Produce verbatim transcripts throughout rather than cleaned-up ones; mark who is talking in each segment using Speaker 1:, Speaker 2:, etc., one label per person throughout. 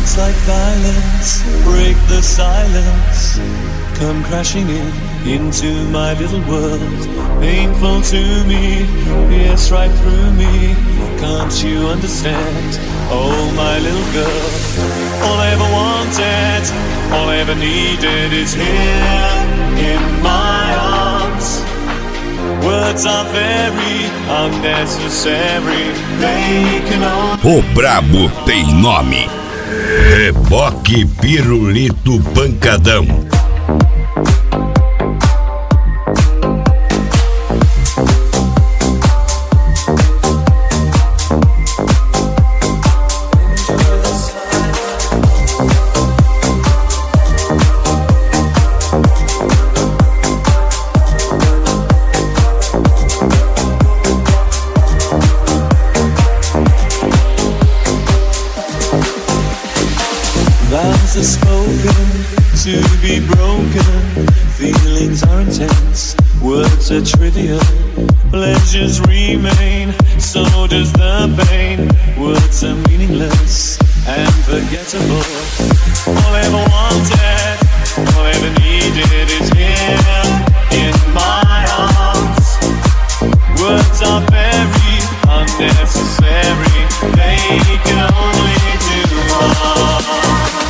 Speaker 1: Words like violence break the silence, come crashing in into my little world. Painful to me, pierce right through me. Can't you understand? Oh, my little girl. All I ever wanted, all I ever needed is here in my arms. Words are very unnecessary. They can only...
Speaker 2: O brabo tem nome. Reboque Pirulito Pancadão.
Speaker 1: Vows are spoken to be broken. Feelings are intense, words are trivial. Pleasures remain, so does the pain. Words are meaningless and forgettable. All I ever wanted, all I ever needed is here in my arms. Words are very unnecessary. They can only do harm.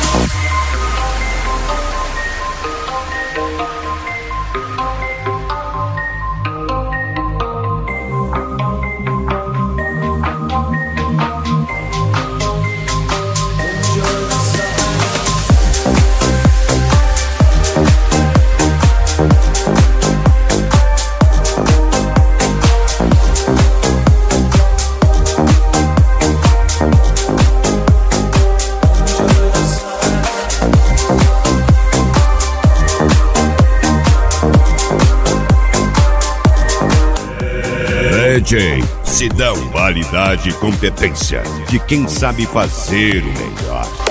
Speaker 2: D J Sidão, qualidade e competência de quem sabe fazer o melhor.